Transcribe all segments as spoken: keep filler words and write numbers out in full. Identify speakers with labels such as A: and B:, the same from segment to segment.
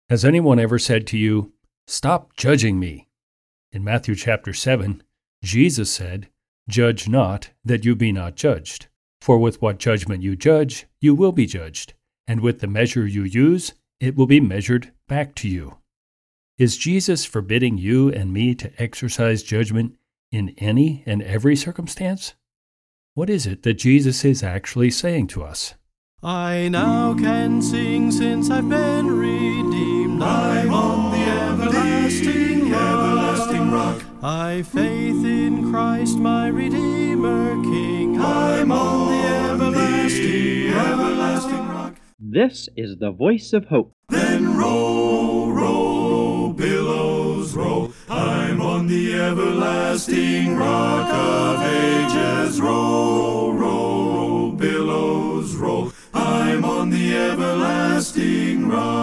A: Has anyone ever said to you, "Stop judging me"? In Matthew chapter seven, Jesus said, "Judge not, that you be not judged. For with what judgment you judge, you will be judged, and with the measure you use, it will be measured back to you." Is Jesus forbidding you and me to exercise judgment in any and every circumstance? What is it that Jesus is actually saying to us?
B: I now can sing since I've been redeemed. I'm on the everlasting, everlasting rock. I've faith in Christ my Redeemer King. I'm on the everlasting, everlasting rock.
C: This is the voice of hope.
B: Then roll, roll, billows roll. I'm on the everlasting rock of ages. Roll, roll, billows roll. I'm on the everlasting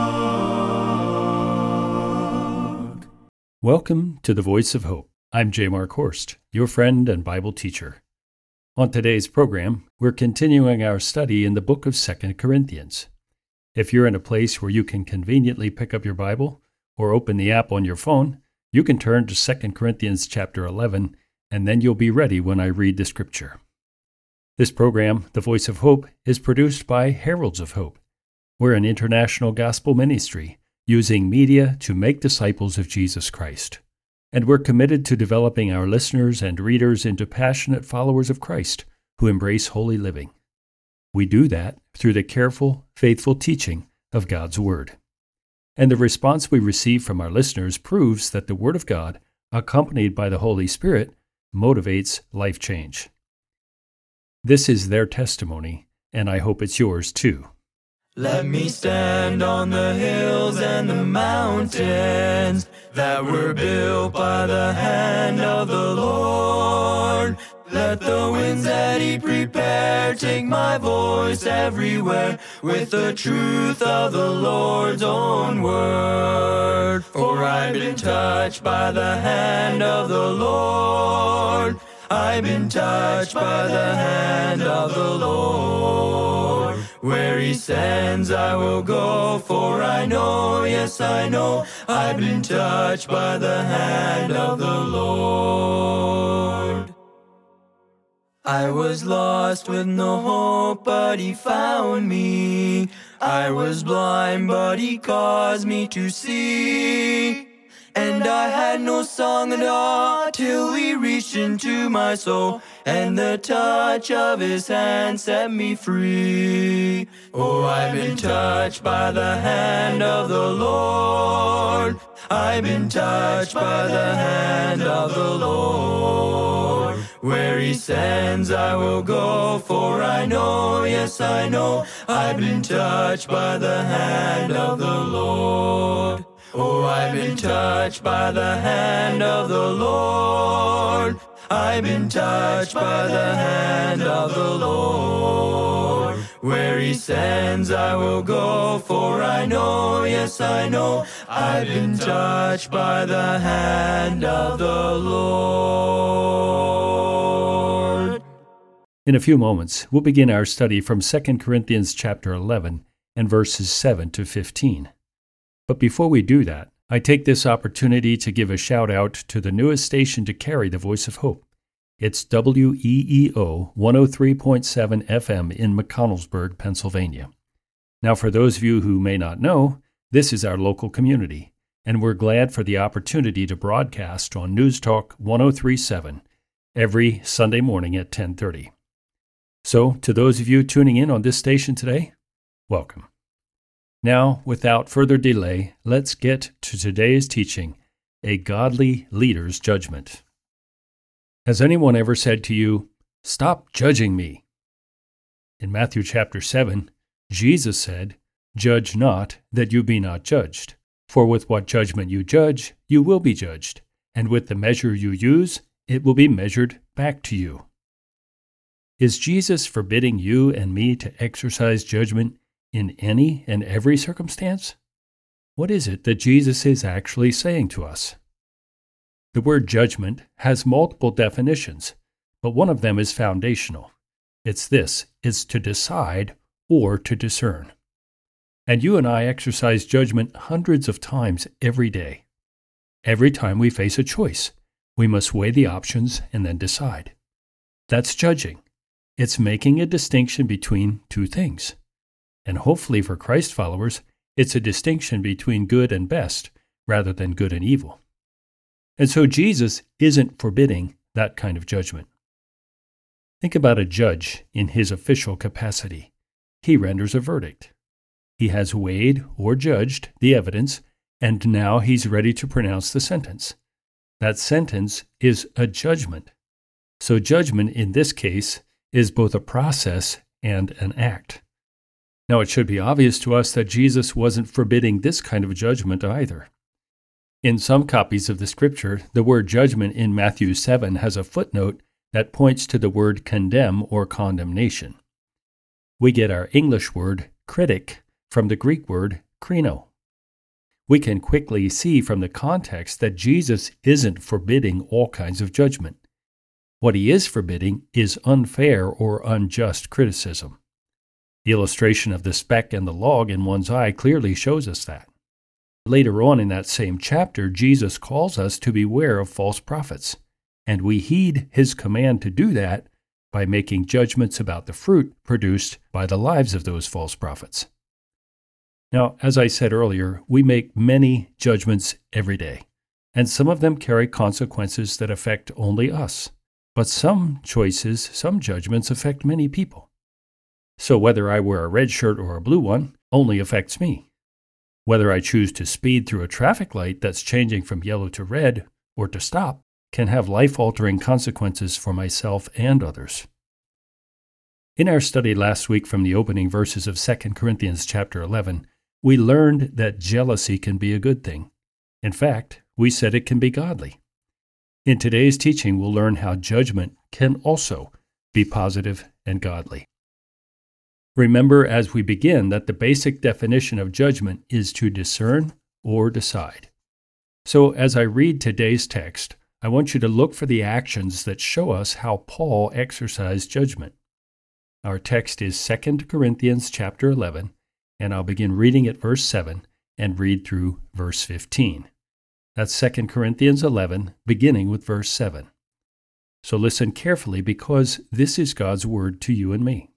B: rock.
A: Welcome to the Voice of Hope. I'm J. Mark Horst, your friend and Bible teacher. On today's program, we're continuing our study in the book of Second Corinthians. If you're in a place where you can conveniently pick up your Bible or open the app on your phone, you can turn to Second Corinthians chapter eleven, and then you'll be ready when I read the scripture. This program, The Voice of Hope, is produced by Heralds of Hope. We're an international gospel ministry using media to make disciples of Jesus Christ. And we're committed to developing our listeners and readers into passionate followers of Christ who embrace holy living. We do that through the careful, faithful teaching of God's Word. And the response we receive from our listeners proves that the Word of God, accompanied by the Holy Spirit, motivates life change. This is their testimony, and I hope it's yours too.
B: Let me stand on the hills and the mountains that were built by the hand of the Lord. Let the winds that He prepared take my voice everywhere with the truth of the Lord's own word. For I've been touched by the hand of the Lord. I've been touched by the hand of the Lord. Where He sends I will go, for I know, yes I know, I've been touched by the hand of the Lord. I was lost with no hope, but He found me. I was blind, but He caused me to see. And I had no song at all till He reached into my soul, and the touch of His hand set me free. Oh, I've been touched by the hand of the Lord. I've been touched by the hand of the Lord. Where He sends I will go, for I know, yes I know, I've been touched by the hand of the Lord. Oh, I've been touched by the hand of the Lord. I've been touched by the hand of the Lord. Where He sends I will go, for I know, yes I know, I've been touched by the hand of the Lord.
A: In a few moments, we'll begin our study from Second Corinthians chapter eleven and verses seven to fifteen. But before we do that, I take this opportunity to give a shout out to the newest station to carry the Voice of Hope. It's W E E O one oh three point seven F M in McConnellsburg, Pennsylvania. Now, for those of you who may not know, this is our local community, and we're glad for the opportunity to broadcast on News Talk one oh three point seven every Sunday morning at ten thirty. So, to those of you tuning in on this station today, welcome. Now, without further delay, let's get to today's teaching, A Godly Leader's Judgment. Has anyone ever said to you, "Stop judging me"? In Matthew chapter seven, Jesus said, "Judge not, that you be not judged. For with what judgment you judge, you will be judged, and with the measure you use, it will be measured back to you." Is Jesus forbidding you and me to exercise judgment in any and every circumstance? What is it that Jesus is actually saying to us? The word judgment has multiple definitions, but one of them is foundational. It's this: it's to decide or to discern. And you and I exercise judgment hundreds of times every day. Every time we face a choice, we must weigh the options and then decide. That's judging. It's making a distinction between two things. And hopefully for Christ followers, it's a distinction between good and best rather than good and evil. And so Jesus isn't forbidding that kind of judgment. Think about a judge in his official capacity. He renders a verdict. He has weighed or judged the evidence, and now he's ready to pronounce the sentence. That sentence is a judgment. So judgment in this case is both a process and an act. Now it should be obvious to us that Jesus wasn't forbidding this kind of judgment either. In some copies of the scripture, the word judgment in Matthew seven has a footnote that points to the word condemn or condemnation. We get our English word critic from the Greek word krino. We can quickly see from the context that Jesus isn't forbidding all kinds of judgment. What he is forbidding is unfair or unjust criticism. The illustration of the speck and the log in one's eye clearly shows us that. Later on in that same chapter, Jesus calls us to beware of false prophets, and we heed his command to do that by making judgments about the fruit produced by the lives of those false prophets. Now, as I said earlier, we make many judgments every day, and some of them carry consequences that affect only us. But some choices, some judgments affect many people. So whether I wear a red shirt or a blue one only affects me. Whether I choose to speed through a traffic light that's changing from yellow to red or to stop can have life-altering consequences for myself and others. In our study last week from the opening verses of Second Corinthians chapter eleven, we learned that jealousy can be a good thing. In fact, we said it can be godly. In today's teaching, we'll learn how judgment can also be positive and godly. Remember as we begin that the basic definition of judgment is to discern or decide. So as I read today's text, I want you to look for the actions that show us how Paul exercised judgment. Our text is Second Corinthians chapter eleven, and I'll begin reading at verse seven and read through verse fifteen. That's Second Corinthians eleven, beginning with verse seven. So listen carefully because this is God's word to you and me.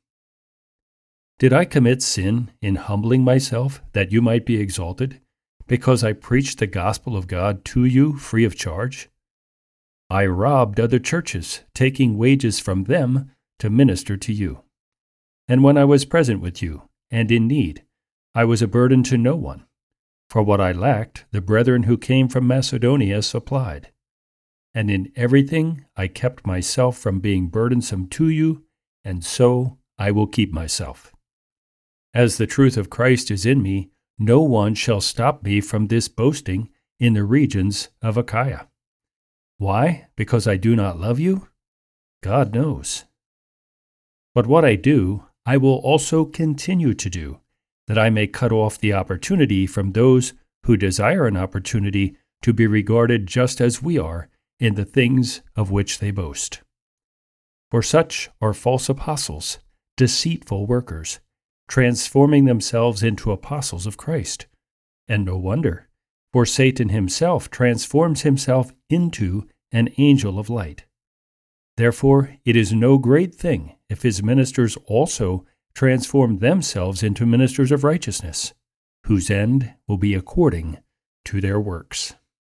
A: Did I commit sin in humbling myself that you might be exalted, because I preached the gospel of God to you free of charge? I robbed other churches, taking wages from them to minister to you. And when I was present with you, and in need, I was a burden to no one. For what I lacked, the brethren who came from Macedonia supplied. And in everything I kept myself from being burdensome to you, and so I will keep myself. As the truth of Christ is in me, no one shall stop me from this boasting in the regions of Achaia. Why? Because I do not love you? God knows. But what I do, I will also continue to do, that I may cut off the opportunity from those who desire an opportunity to be regarded just as we are in the things of which they boast. For such are false apostles, deceitful workers, transforming themselves into apostles of Christ. And no wonder, for Satan himself transforms himself into an angel of light. Therefore, it is no great thing if his ministers also transform themselves into ministers of righteousness, whose end will be according to their works.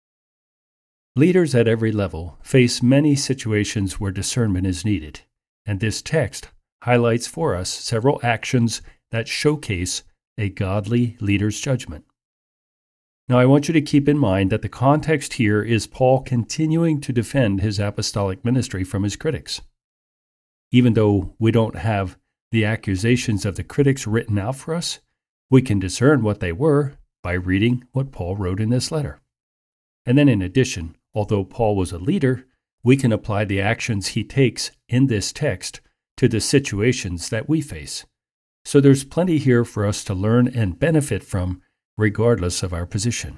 A: Leaders at every level face many situations where discernment is needed, and this text highlights for us several actions that showcase a godly leader's judgment. Now, I want you to keep in mind that the context here is Paul continuing to defend his apostolic ministry from his critics. Even though we don't have the accusations of the critics written out for us, we can discern what they were by reading what Paul wrote in this letter. And then in addition, although Paul was a leader, we can apply the actions he takes in this text to the situations that we face. So there's plenty here for us to learn and benefit from, regardless of our position.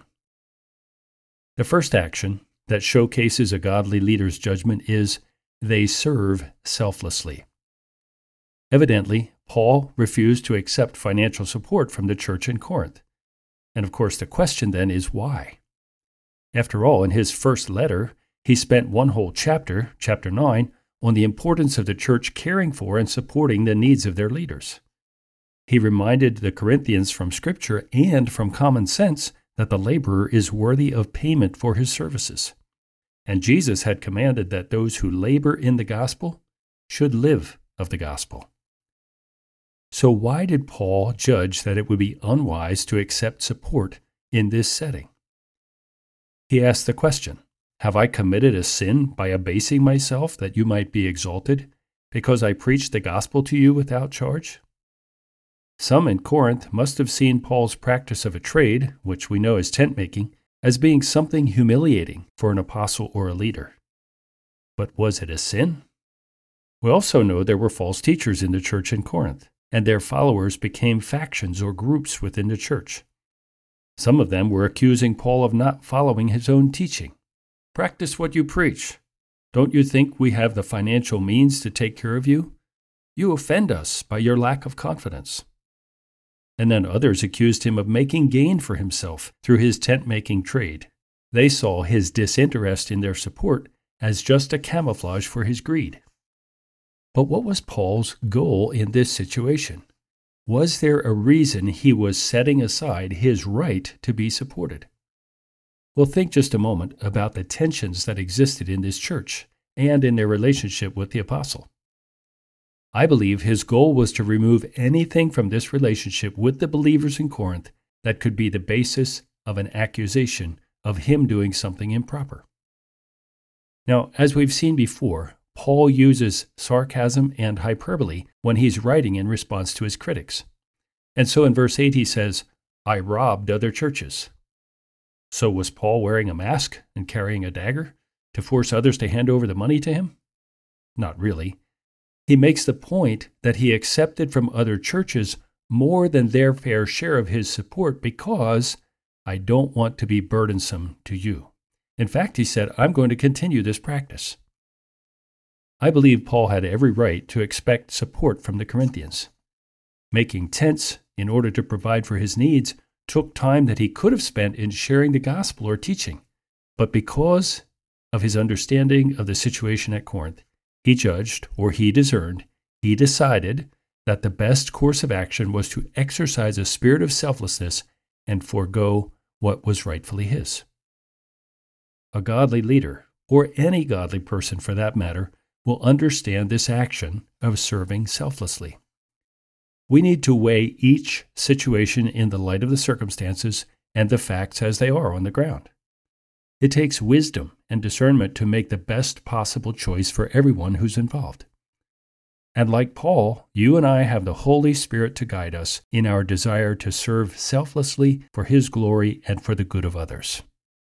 A: The first action that showcases a godly leader's judgment is they serve selflessly. Evidently, Paul refused to accept financial support from the church in Corinth. And of course, the question then is why? After all, in his first letter, he spent one whole chapter, chapter nine, on the importance of the church caring for and supporting the needs of their leaders. He reminded the Corinthians from Scripture and from common sense that the laborer is worthy of payment for his services. And Jesus had commanded that those who labor in the gospel should live of the gospel. So why did Paul judge that it would be unwise to accept support in this setting? He asked the question, have I committed a sin by abasing myself that you might be exalted, because I preached the gospel to you without charge? Some in Corinth must have seen Paul's practice of a trade, which we know as tent making, as being something humiliating for an apostle or a leader. But was it a sin? We also know there were false teachers in the church in Corinth, and their followers became factions or groups within the church. Some of them were accusing Paul of not following his own teaching. Practice what you preach. Don't you think we have the financial means to take care of you? You offend us by your lack of confidence. And then others accused him of making gain for himself through his tent-making trade. They saw his disinterest in their support as just a camouflage for his greed. But what was Paul's goal in this situation? Was there a reason he was setting aside his right to be supported? Well, think just a moment about the tensions that existed in this church and in their relationship with the apostle. I believe his goal was to remove anything from this relationship with the believers in Corinth that could be the basis of an accusation of him doing something improper. Now, as we've seen before, Paul uses sarcasm and hyperbole when he's writing in response to his critics. And so in verse eight he says, I robbed other churches. So was Paul wearing a mask and carrying a dagger to force others to hand over the money to him? Not really. He makes the point that he accepted from other churches more than their fair share of his support because I don't want to be burdensome to you. In fact, he said, I'm going to continue this practice. I believe Paul had every right to expect support from the Corinthians. Making tents in order to provide for his needs took time that he could have spent in sharing the gospel or teaching. But because of his understanding of the situation at Corinth, he judged, or he discerned, he decided that the best course of action was to exercise a spirit of selflessness and forego what was rightfully his. A godly leader, or any godly person for that matter, will understand this action of serving selflessly. We need to weigh each situation in the light of the circumstances and the facts as they are on the ground. It takes wisdom and discernment to make the best possible choice for everyone who's involved. And like Paul, you and I have the Holy Spirit to guide us in our desire to serve selflessly for His glory and for the good of others.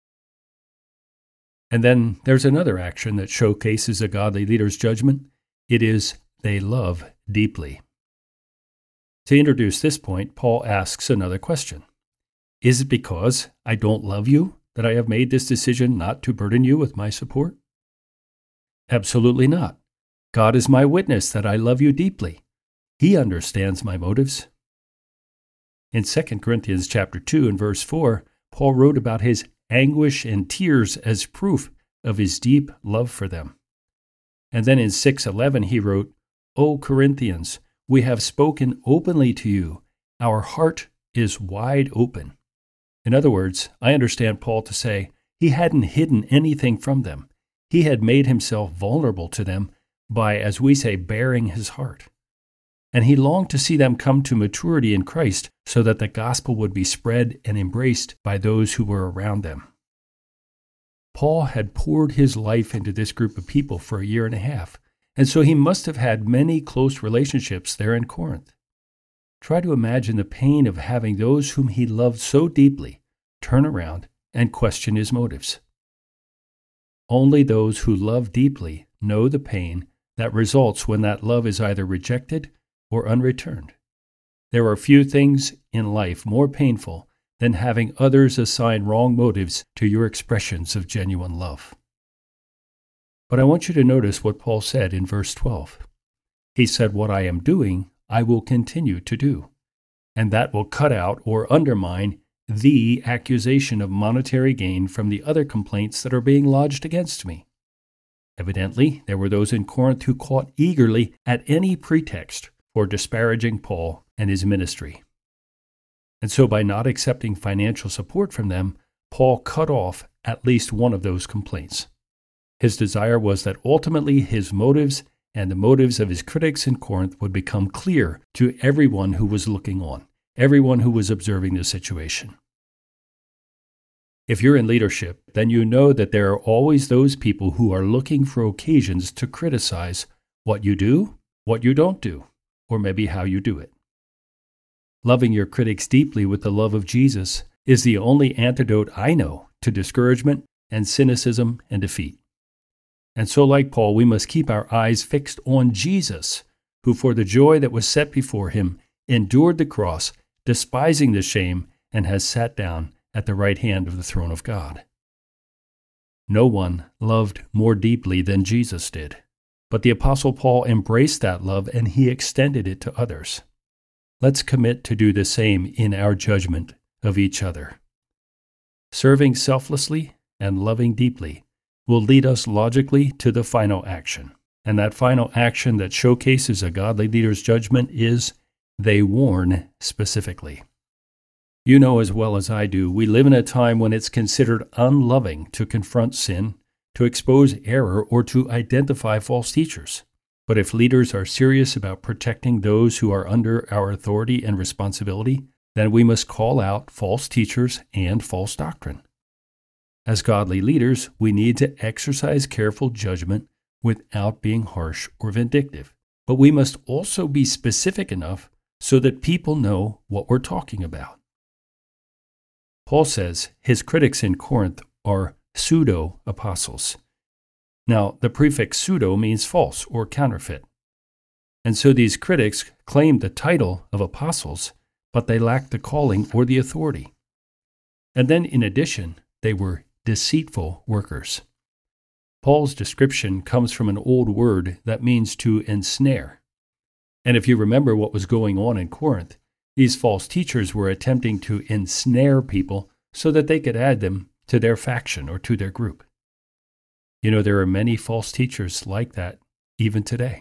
A: And then there's another action that showcases a godly leader's judgment. It is, they love deeply. To introduce this point, Paul asks another question. Is it because I don't love you that I have made this decision not to burden you with my support? Absolutely not. God is my witness that I love you deeply. He understands my motives. In Second Corinthians chapter two and verse four, Paul wrote about his anguish and tears as proof of his deep love for them. And then in six eleven he wrote, O Corinthians, we have spoken openly to you. Our heart is wide open. In other words, I understand Paul to say he hadn't hidden anything from them. He had made himself vulnerable to them by, as we say, baring his heart. And he longed to see them come to maturity in Christ so that the gospel would be spread and embraced by those who were around them. Paul had poured his life into this group of people for a year and a half, and so he must have had many close relationships there in Corinth. Try to imagine the pain of having those whom he loved so deeply turn around and question his motives. Only those who love deeply know the pain that results when that love is either rejected or unreturned. There are few things in life more painful than having others assign wrong motives to your expressions of genuine love. But I want you to notice what Paul said in verse twelve. He said, what I am doing, I will continue to do. And that will cut out or undermine the accusation of monetary gain from the other complaints that are being lodged against me. Evidently, there were those in Corinth who caught eagerly at any pretext for disparaging Paul and his ministry. And so by not accepting financial support from them, Paul cut off at least one of those complaints. His desire was that ultimately his motives and the motives of his critics in Corinth would become clear to everyone who was looking on, everyone who was observing the situation. If you're in leadership, then you know that there are always those people who are looking for occasions to criticize what you do, what you don't do, or maybe how you do it. Loving your critics deeply with the love of Jesus is the only antidote I know to discouragement and cynicism and defeat. And so, like Paul, we must keep our eyes fixed on Jesus, who for the joy that was set before him endured the cross, despising the shame, and has sat down at the right hand of the throne of God. No one loved more deeply than Jesus did, but the Apostle Paul embraced that love and he extended it to others. Let's commit to do the same in our judgment of each other. Serving selflessly and loving deeply will lead us logically to the final action. And that final action that showcases a godly leader's judgment is they warn specifically. You know as well as I do, we live in a time when it's considered unloving to confront sin, to expose error, or to identify false teachers. But if leaders are serious about protecting those who are under our authority and responsibility, then we must call out false teachers and false doctrine. As godly leaders, we need to exercise careful judgment without being harsh or vindictive. But we must also be specific enough so that people know what we're talking about. Paul says his critics in Corinth are pseudo-apostles. Now, the prefix pseudo means false or counterfeit. And so these critics claimed the title of apostles, but they lacked the calling or the authority. And then in addition, they were deceitful workers. Paul's description comes from an old word that means to ensnare. And if you remember what was going on in Corinth, these false teachers were attempting to ensnare people so that they could add them to their faction or to their group. You know, there are many false teachers like that even today.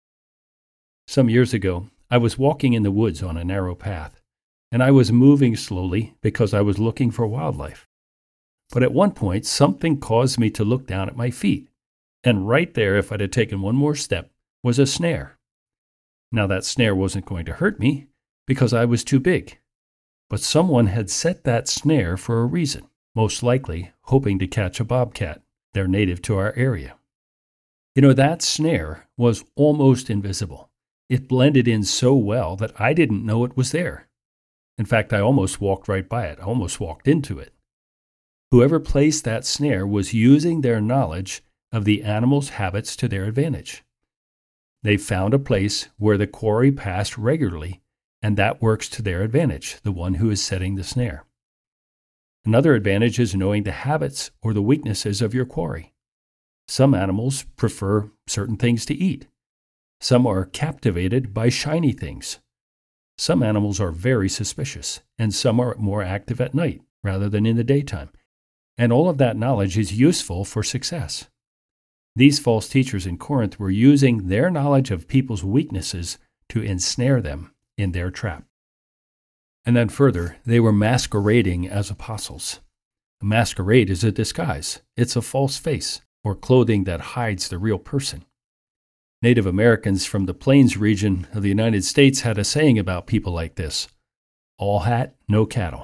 A: Some years ago, I was walking in the woods on a narrow path, and I was moving slowly because I was looking for wildlife. But at one point, something caused me to look down at my feet, and right there, if I'd have taken one more step, was a snare. Now, that snare wasn't going to hurt me, because I was too big. But someone had set that snare for a reason, most likely hoping to catch a bobcat. They're native to our area. You know, that snare was almost invisible. It blended in so well that I didn't know it was there. In fact, I almost walked right by it. I almost walked into it. Whoever placed that snare was using their knowledge of the animal's habits to their advantage. They found a place where the quarry passed regularly, and that works to their advantage, the one who is setting the snare. Another advantage is knowing the habits or the weaknesses of your quarry. Some animals prefer certain things to eat. Some are captivated by shiny things. Some animals are very suspicious, and some are more active at night rather than in the daytime. And all of that knowledge is useful for success. These false teachers in Corinth were using their knowledge of people's weaknesses to ensnare them in their trap. And then further, they were masquerading as apostles. A masquerade is a disguise. It's a false face, or clothing that hides the real person. Native Americans from the Plains region of the United States had a saying about people like this: all hat, no cattle.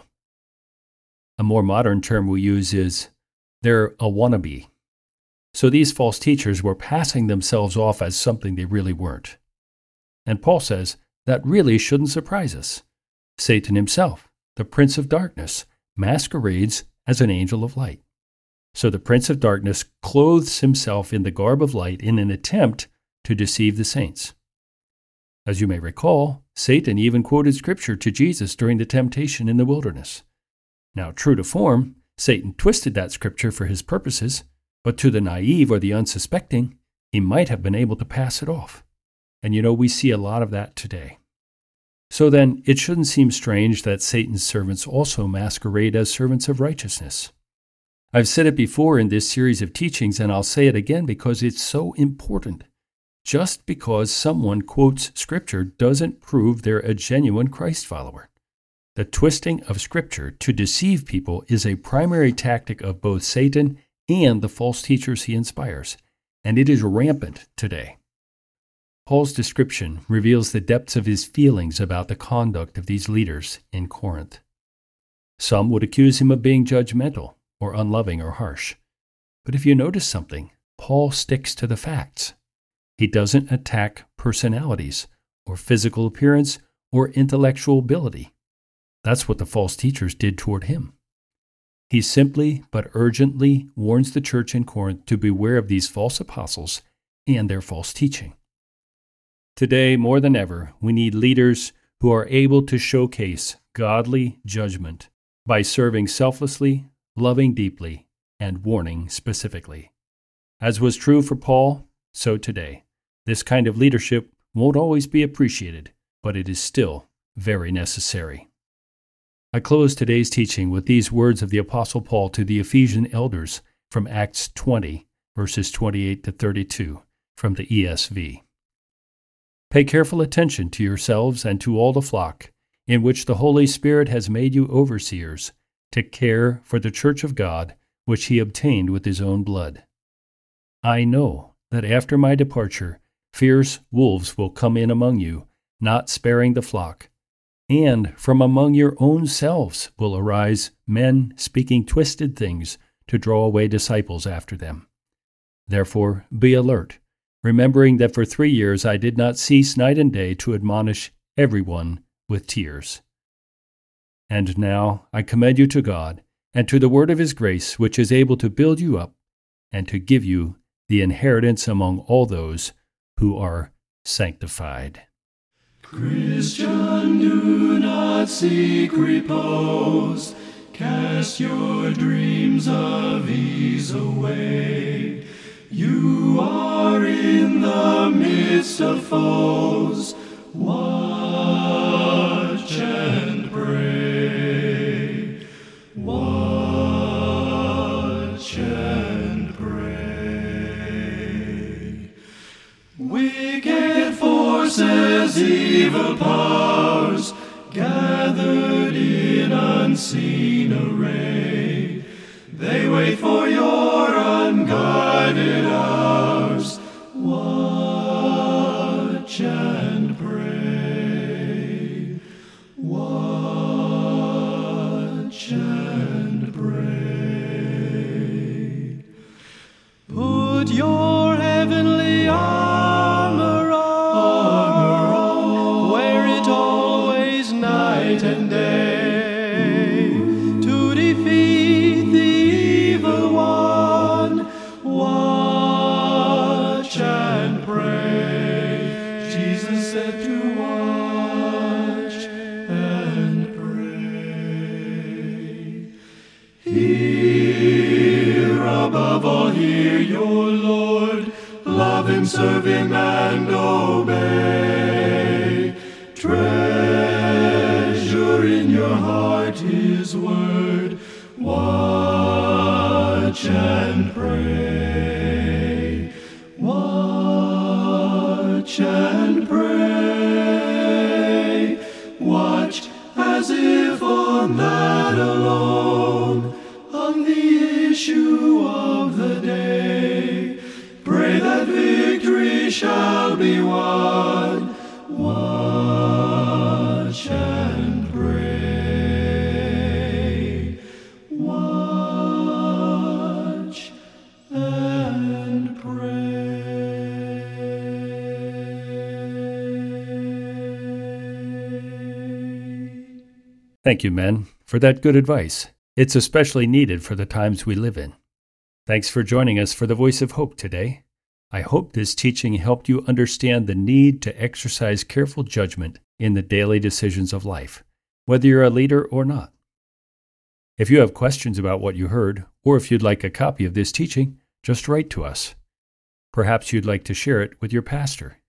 A: A more modern term we use is, they're a wannabe. So these false teachers were passing themselves off as something they really weren't. And Paul says, that really shouldn't surprise us. Satan himself, the prince of darkness, masquerades as an angel of light. So the prince of darkness clothes himself in the garb of light in an attempt to deceive the saints. As you may recall, Satan even quoted scripture to Jesus during the temptation in the wilderness. Now, true to form, Satan twisted that scripture for his purposes, but to the naive or the unsuspecting, he might have been able to pass it off. And you know, we see a lot of that today. So then, it shouldn't seem strange that Satan's servants also masquerade as servants of righteousness. I've said it before in this series of teachings, and I'll say it again because it's so important. Just because someone quotes Scripture doesn't prove they're a genuine Christ follower. The twisting of Scripture to deceive people is a primary tactic of both Satan and the false teachers he inspires, and it is rampant today. Paul's description reveals the depths of his feelings about the conduct of these leaders in Corinth. Some would accuse him of being judgmental or unloving or harsh. But if you notice something, Paul sticks to the facts. He doesn't attack personalities or physical appearance or intellectual ability. That's what the false teachers did toward him. He simply but urgently warns the church in Corinth to beware of these false apostles and their false teaching. Today, more than ever, we need leaders who are able to showcase godly judgment by serving selflessly, loving deeply, and warning specifically. As was true for Paul, so today. This kind of leadership won't always be appreciated, but it is still very necessary. I close today's teaching with these words of the Apostle Paul to the Ephesian elders from Acts twenty, verses twenty-eight to thirty-two, from the E S V. Pay careful attention to yourselves and to all the flock, in which the Holy Spirit has made you overseers, to care for the church of God, which he obtained with his own blood. I know that after my departure, fierce wolves will come in among you, not sparing the flock. And from among your own selves will arise men speaking twisted things to draw away disciples after them. Therefore, be alert, remembering that for three years I did not cease night and day to admonish everyone with tears. And now I commend you to God and to the word of his grace, which is able to build you up and to give you the inheritance among all those who are sanctified.
B: Christian, do not seek repose. Cast your dreams of ease away. You are in the midst of foes. Watch and pray. Watch and pray. Wicked forces, evil powers, gathered in unseen array. They wait for your unguided hours. Watch and pray. Watch and pray. Put your heavenly armor on, wear it always night and day, to defeat the evil one. Watch and pray. Jesus said to watch and pray. Hear, above all, hear your Lord. Love him, serve him, and obey. Treasure in your heart his word. Watch and pray. Watch and pray. Watch as if on that alone hung the issue of the day. Pray that victory shall be won. Watch and pray. Watch and pray.
A: Thank you, men, for that good advice. It's especially needed for the times we live in. Thanks for joining us for the Voice of Hope today. I hope this teaching helped you understand the need to exercise careful judgment in the daily decisions of life, whether you're a leader or not. If you have questions about what you heard, or if you'd like a copy of this teaching, just write to us. Perhaps you'd like to share it with your pastor.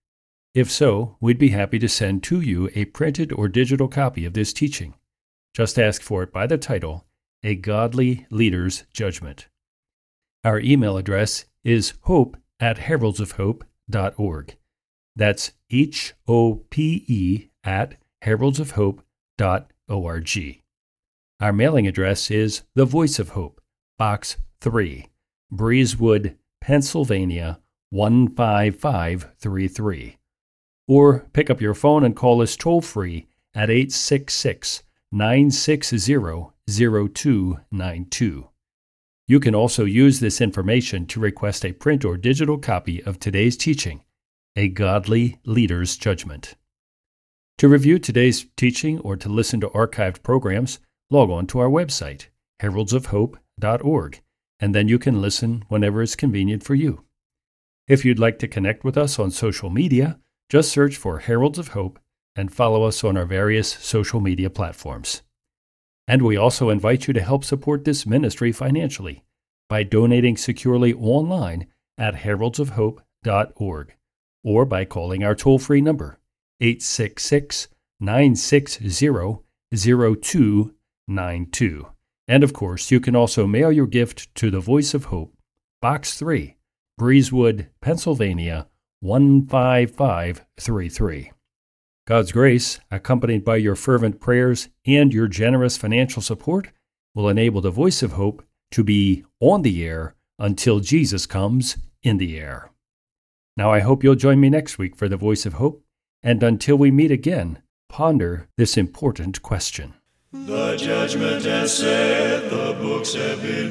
A: If so, we'd be happy to send to you a printed or digital copy of this teaching. Just ask for it by the title, A Godly Leader's Judgment. Our email address is hope at heralds of hope dot org. That's H O P E at heralds of hope dot org. Our mailing address is The Voice of Hope, Box three, Breezewood, Pennsylvania, one five five three three. Or pick up your phone and call us toll-free at eight six six, nine six zero, zero two nine two. You can also use this information to request a print or digital copy of today's teaching, A Godly Leader's Judgment. To review today's teaching or to listen to archived programs, log on to our website, heralds of hope dot org, and then you can listen whenever it's convenient for you. If you'd like to connect with us on social media, just search for Heralds of Hope and follow us on our various social media platforms. And we also invite you to help support this ministry financially by donating securely online at heralds of hope dot org or by calling our toll-free number, eight six six, nine six zero, zero two nine two. And of course, you can also mail your gift to The Voice of Hope, Box three, Breezewood, Pennsylvania, one five five three three. God's grace, accompanied by your fervent prayers and your generous financial support, will enable The Voice of Hope to be on the air until Jesus comes in the air. Now I hope you'll join me next week for The Voice of Hope, and until we meet again, ponder this important question.
D: The judgment has set, the books have been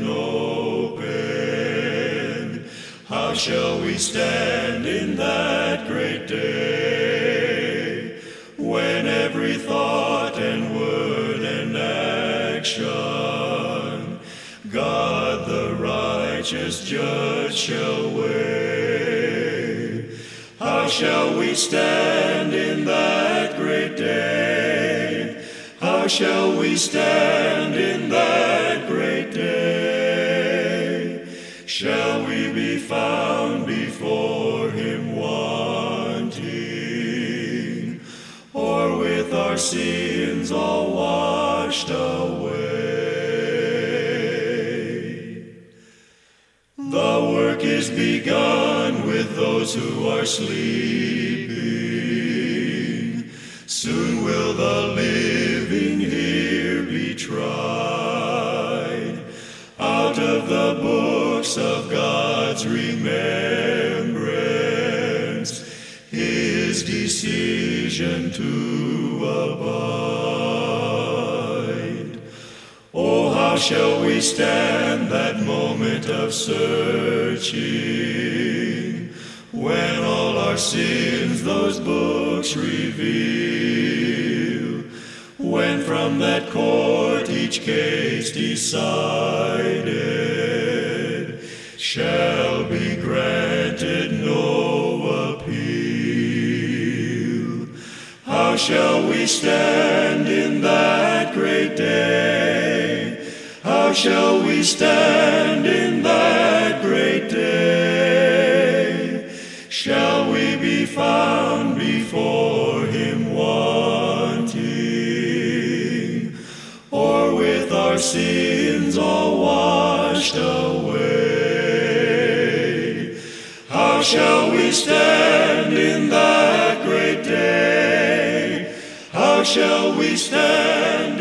D: opened. How shall we stand in that great day, when every thought and word and action God the righteous judge shall weigh? How shall we stand in that great day? How shall we stand in that great day? Shall we be found before him wanting, or with our sins all washed away? The work is begun with those who are sleeping. Soon will the living here be tried. Out of the books of God's remembrance, his decision to abide. Oh, how shall we stand that moment of searching, when all our sins those books reveal, when from that court each case decided shall be granted no appeal? How shall we stand in that great day? How shall we stand in that great day? Shall we be found before him wanting, or with our sins all washed away? How shall we stand in that great day? How shall we stand